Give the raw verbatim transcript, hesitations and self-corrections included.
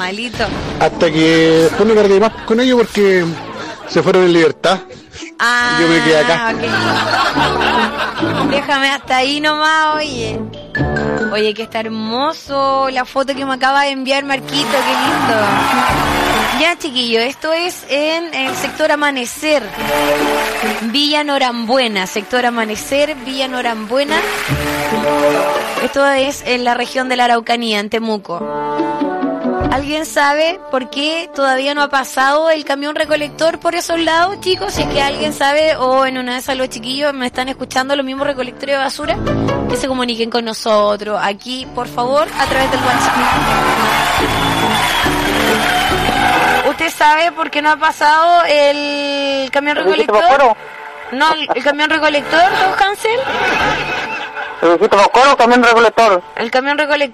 malito. Hasta que después no cargué más con ellos porque se fueron en libertad. Ah, yo me quedé acá. Okay. Déjame hasta ahí nomás, oye. Oye, que está hermoso la foto que me acaba de enviar Marquito, qué lindo. Ya, chiquillo, esto es en el sector Amanecer, Villa Norambuena, sector Amanecer, Villa Norambuena. Esto es en la región de la Araucanía, en Temuco. ¿Alguien sabe por qué todavía no ha pasado el camión recolector por esos lados, chicos? Si es que alguien sabe, o en una de esas los chiquillos me están escuchando, los mismos recolectores de basura, que se comuniquen con nosotros aquí, por favor, a través del WhatsApp. ¿Usted sabe por qué no ha pasado el camión recolector? No, el, el camión recolector, don Hansel. ¿El camión recolector? El camión recolector.